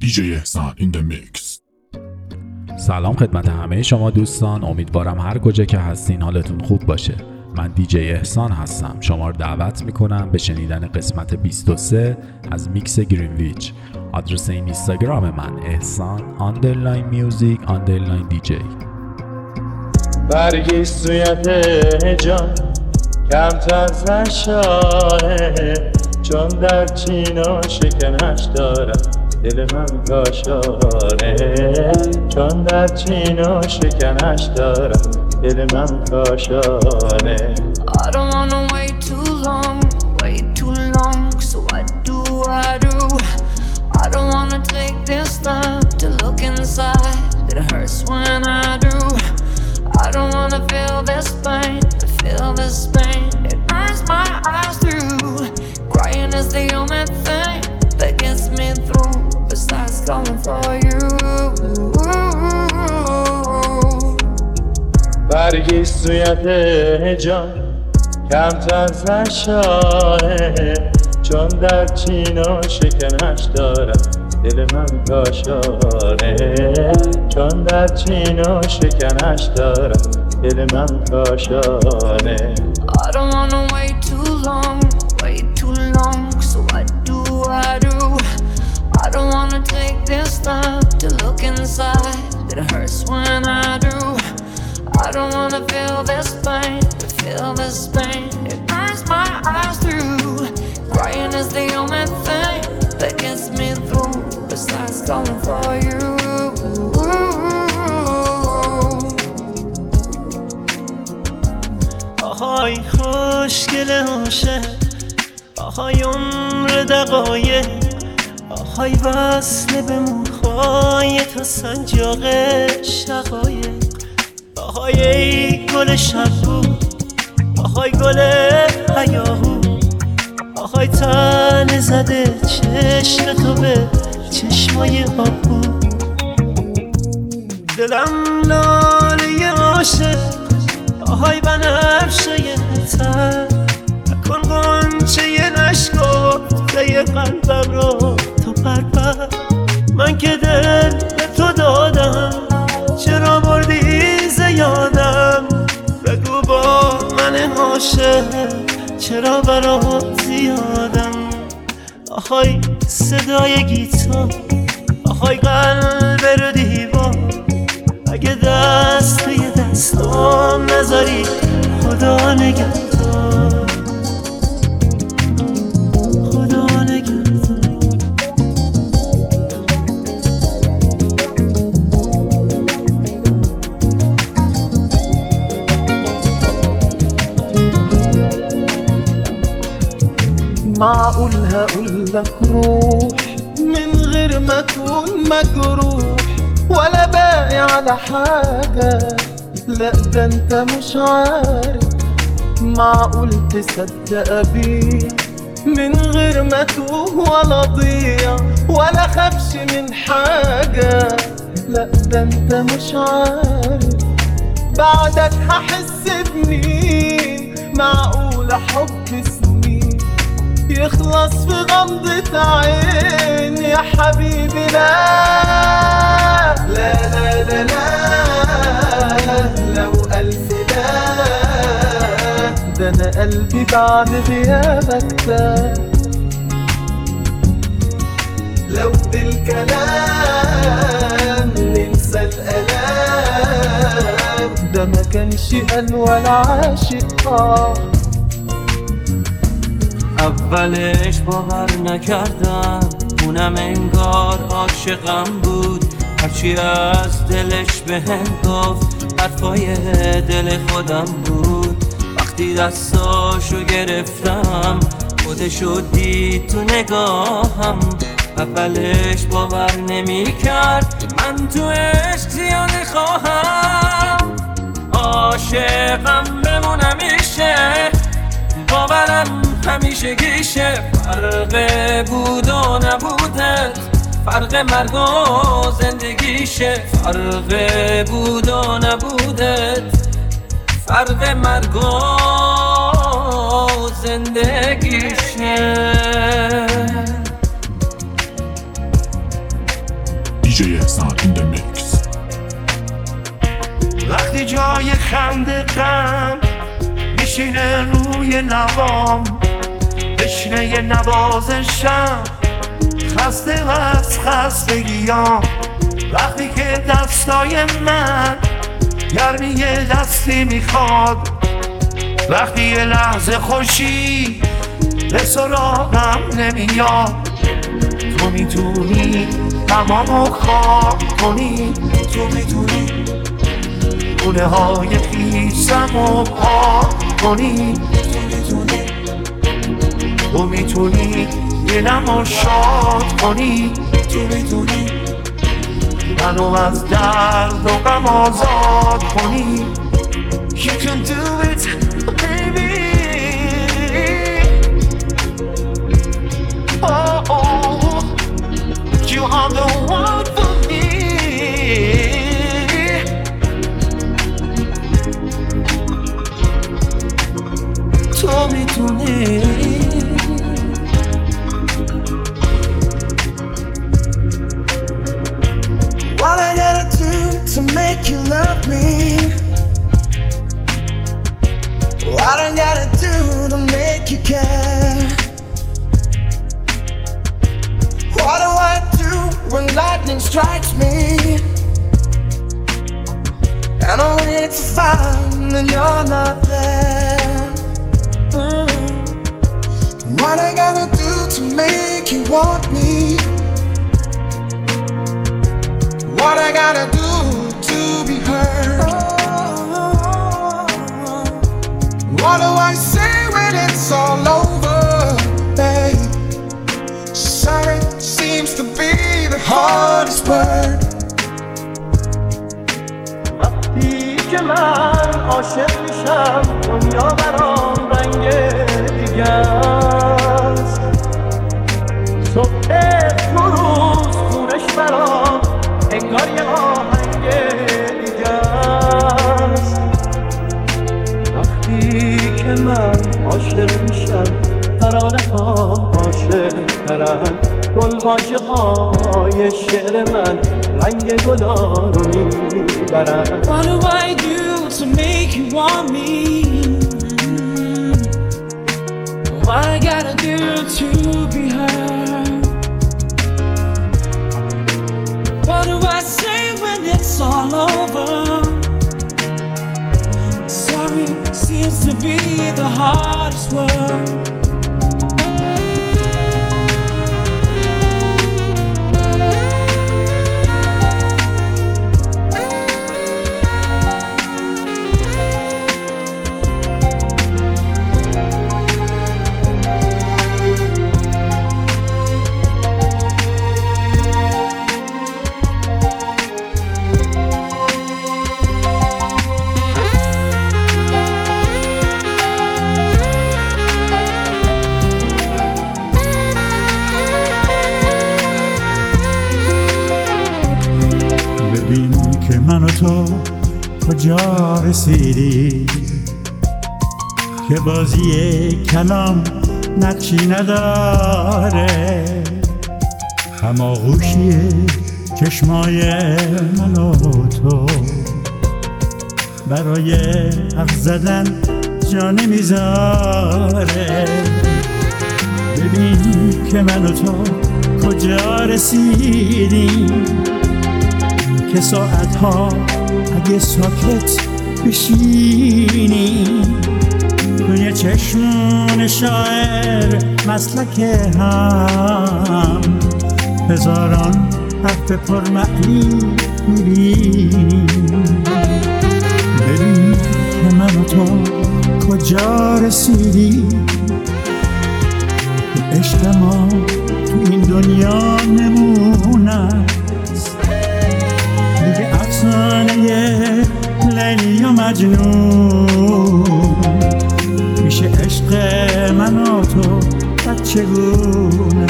DJ احسان in the mix. سلام خدمت همه شما دوستان، امیدوارم هر کجا که هستین حالتون خوب باشه. من دیجی احسان هستم. شما رو دعوت میکنم به شنیدن قسمت 23 از میکس گرینویچ. آدرس این اینستاگرام من احسان _ DJ. برگی سویت جان کمتر زشاره، چون در چینا شکنش دارم دل من کاشاره، چون در چینا شکنش دارم دل من کاشاره. I don't wanna wait too long, so what do? I don't wanna take this time to look inside, it hurts when I do. I don't wanna feel this pain, it burns my eyes through. Crying is the only thing that gets me through, besides coming for you. برگی سویت جان کمتر زشاره، چون در چینا شکنش دارم دل من کاشاره، چون در چینا شکنش دارم دل من کاشاره. I don't wanna wait too long, so what do? I don't wanna take this time to look inside, it hurts when I do. I don't wanna feel this pain, it burns my eyes through. Crying is the only thing that gets me through, besides calling for you. آهای خوشگل عاشق، آهای عمر دقایق، آهای وصل به موهای تا سنجاق شقایق، آهای ای گل شبو، آهای گل هیاهو، آهای تن زده چشم تو به چشمای آبو. دلم لاله عاشق، آهای بنفشه تر، نکن غنچه نشکفته قلبم رو تو پرپر. من که دل به تو دادم، چرا بردی ز یادم؟ بگو با من عاشق چرا برات زیادم؟ آهای صدای گیتار، آهای قلب رو دیوار، اگه دست توی دستم نذاری خدا نگهدار، خدا نگهدار. معقول هقولك روح من غير ما اكون مجروح ولا باقي على حاجة؟ لا ده انت مش عارف. معقول تصدق بيه من غير ما توه ولا ضيع ولا خافش من حاجة؟ لا ده انت مش عارف. بعدك هحس بمين؟ معقول حب سنين يخلص في غمضة عين يا حبيبي؟ لا لا لا لا لا، لو ألف لا، ده أنا قلبي بعد غيابك تاه. لو بالكلام ننسى الألام، ده ما كانش قال ولا عاشق. اولش باور نکردم، اونم انگار عاشقم بود. هرچی از دلش بهم گفت حرفای دل خودم بود. وقتی دستاشو گرفتم خودشو دید تو نگاهم. اولش باور نمی کرد من تو عشق زیاده خواهم. عاشقم بمونم میشه، باورم همیشه گیشه. فرق بود و نبودت، فرق مرگ و زندگیشه. فرق بود و نبودت، فرق مرگ و زندگیشه. DJ Ehsan in the mix. وقتی جای خنده غم میشینه روی نوام، بشینه یه نوازشم، خسته از خستگیام. وقتی که دستای من گرمی یه دستی میخواد، وقتی یه لحظه خوشی به سراغم نمیاد، تو میتونی تمامو خاک کنی، تو میتونی خونه های خیسمو پاک کنی، تو میتونی دلمو شاد کنی، تو میتونی منو از درد و غم آزاد کنی. You can do it, baby. Oh, oh, you are the one for me. تو میتونی What I gotta do to make you love me? What I gotta do to make you care? What do I do when lightning strikes me? And I wait to find that you're not there. What I gotta do to make you want me? What I gotta do to be heard? What do I say when it's all over, babe? Sorry seems to be the hardest word. وقتی که من عاشق میشم دنیا برام رنگ دیگه است، صبح تو روز خونش برام انگار یه آهنگ دیگه است. وقتی که من عاشق میشم ترانه ها عاشق ترن، گلباشه های شعر من رنگ گلا رو میبرن. What do I do to make you want me? What I gotta do to be heard? What do I say when it's all over? Sorry seems to be the hardest word. ببین که من و تو کجا رسیدی، که بازی کلام نقشی نداره، هماغوشی چشمای من و تو برای حرف زدن جا نمیذاره. ببین که من و تو کجا رسیدیم، که ساعتها اگه ساکت بشینی توی چشمون شاعر مسلک هم، هزاران حرف پرمعنی میبینی. ببین که من و تو کجا رسیدی، که عشق ما تو این دنیا نمونه دیگه، افسانه لیلی و مجنون میشه عشق من و تو بچگونه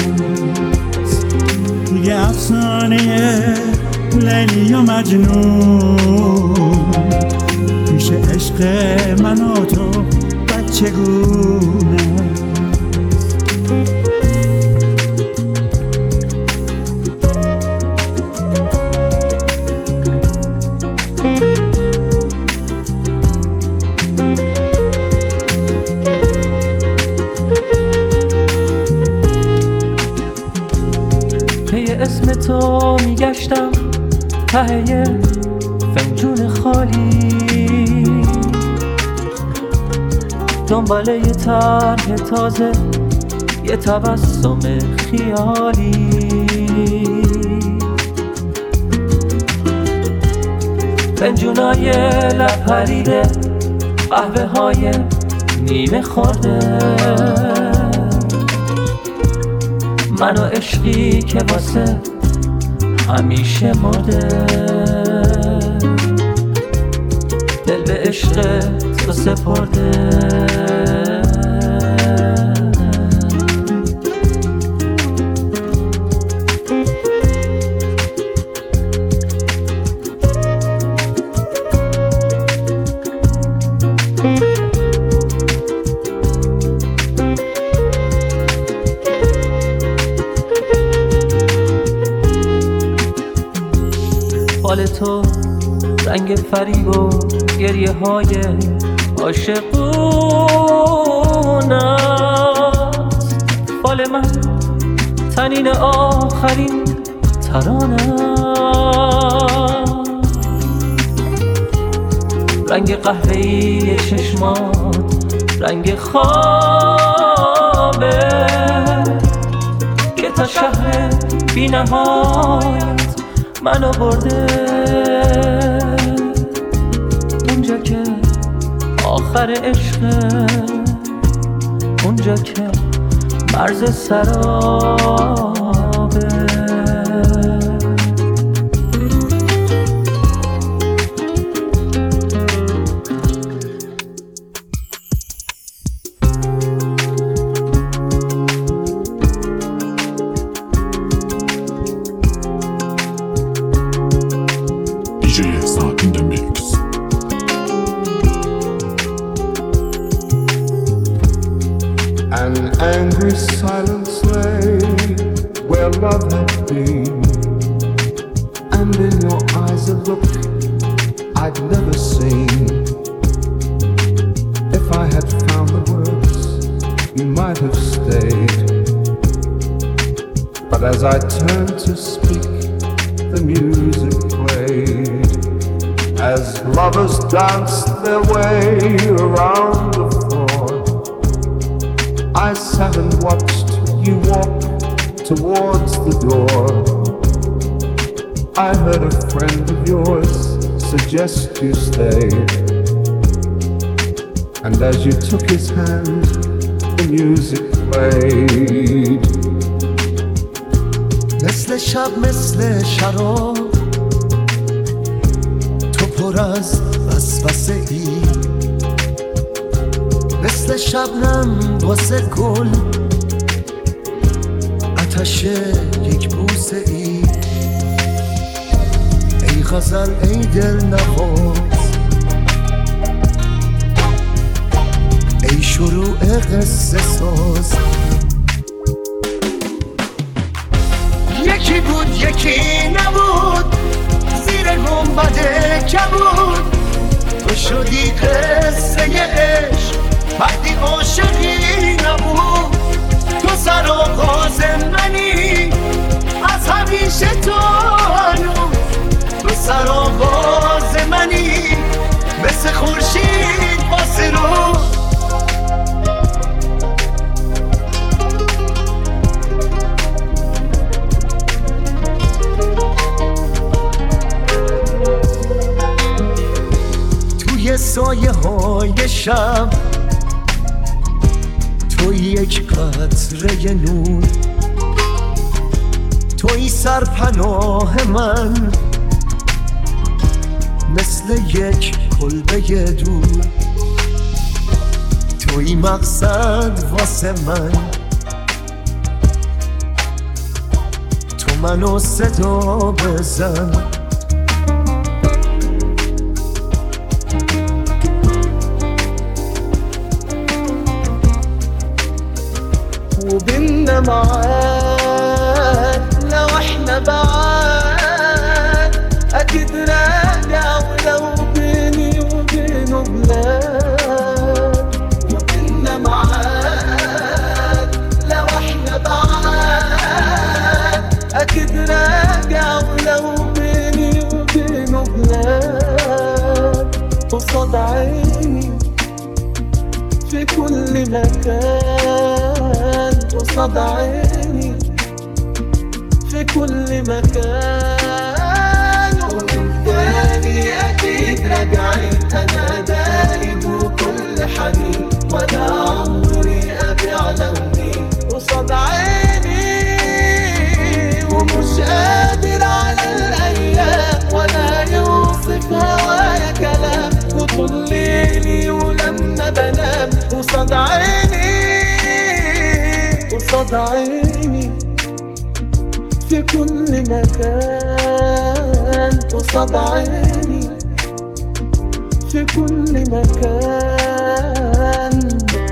دیگه، افسانه لیلی و مجنون میشه عشق من و تو بچگونه. اسم تو میگشتم ته فنجون خالی، دنباله یه طرح تازه، یه تبسم خیالی. فنجونای لب پریده، قهوه های نیمه خورده، من و عشقی که واسه همیشه مرده. دل به عشق تو سپرده. فال تو رنگ فریب و گریه های عاشقون است، فال من تنین آخرین ترانه، رنگ قهوه‌ای چشمات رنگ خوابه که تا شهر بی نهایت منو برده. اونجا که آخر عشقه، اونجا که مرز سرابه. DJ Ehsan in the mix. An angry silence lay where love had been, and in your eyes a look I'd never seen. If I had found the words, you might have stayed. But as I turned to speak, the music played. As lovers danced their way around the floor, I sat and watched you walk towards the door. I heard a friend of yours suggest you stay, and as you took his hand, the music played. مثل شب مثل شراب تو پر از وسوسه ای، مثل شبنم واسه گل آتش یک بوسه ای. ای غزل ای دل نواز، ای شروع قصه ساز. یکی بود یکی نبود، زیر گنبد کبود تو شدی قصه عشق وقتی عاشقی نبود. تو سرآغاز منی از همیشه تو هنوز، تو سرآغاز منی مثل خورشید واسه رو. سایه های شب توی یک قطره نور، توی سرپناه من مثل یک کلبه دور. توی مقصد واسه من، تو منو صدا بزن. وبيننا معاد لو احنا بعاد اكيد راجع، ولو بيني وبينه بلاد. وبيننا معاد لو احنا بعاد اكيد راجع. لو بيني وبينه بلاد قصاد عيني في كل مكان، قصاد عيني في كل مكان. ومن تاني أكيد راجعين، أنا دايب وكل حنين، ولا عمري أبيع لوني قصاد عيني. ومش قادر على الأيام ولا يوصف هوايا كلام، وطول ليلي ولما بنام قصاد عيني، قصاد عيني في كل مكان، قصاد عيني في كل مكان.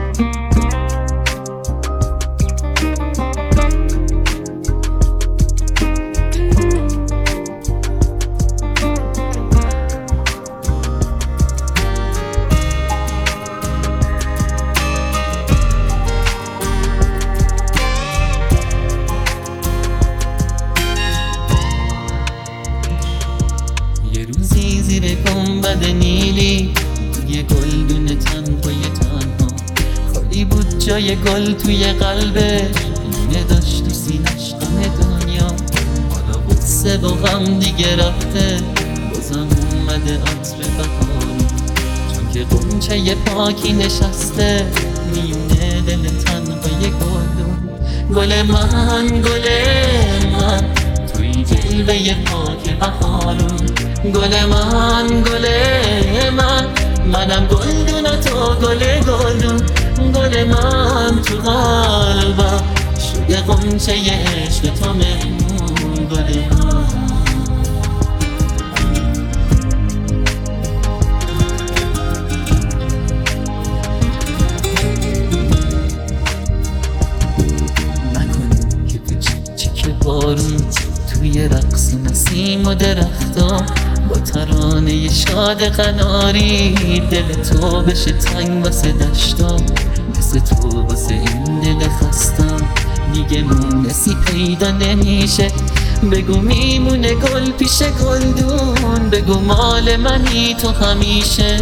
گنبد نیلی توی گلدون تنهای تنها، خالی بود جای گل توی قلبش، اینه داشت تو سینش غم دنیا. حالا غصه و غم دیگه رفته، بازم اومده عطر بهار، چون که غنچه پاکی نشسته میونه دل تنهای گلدون. گل من گل من توی جلوه پاک بهارون، گل من گل من منم گلدون و تو گل گلدون. گل من تو قلبم شده غنچه عشق تو مهمون. گل من نکن که تو چیک بارون توی رقص نسیم و درختا، با ترانه شاد قناری دل تو بشه تنگ واسه دشتا. مثل تو واسه این دل خستم دیگه مونسی پیدا نمیشه. بگو میمونه گل پیش گلدون، بگو مال منی تو همیشه.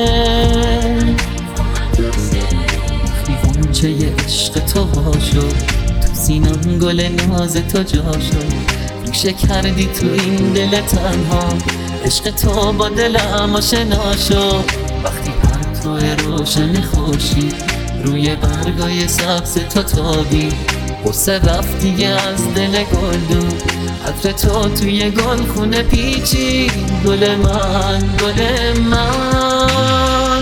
وقتی غنچه عشق تو وا شد، تو سینم گل ناز تو جا شد. ریشه کردی تو این دل تنها، عشق تو با دلم آشنا شد. وقتی پرتو روشن خوشی روی برگای سبز تو تابی، غصه رفت دیگه از دل گلدون. عطر تو توی گل خونه پیچی. گل من گل من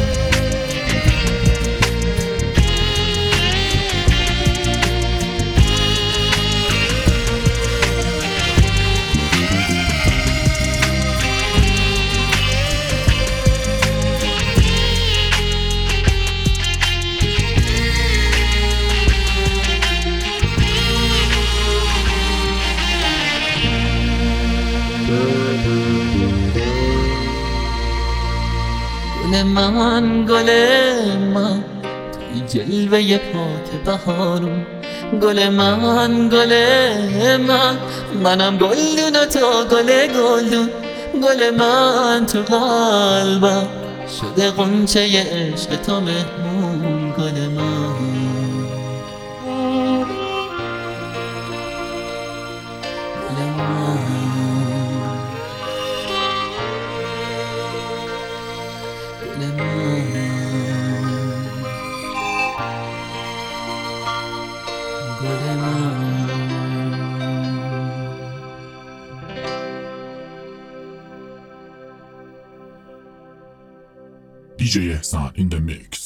گل من گل من توی جلوه پاک بهارون. گل من گل من منم گلدون و تو گل گلدون. گل من تو قلبم شده غنچه عشق تو مهمون. گل من گل من DJ Ehsan in the mix.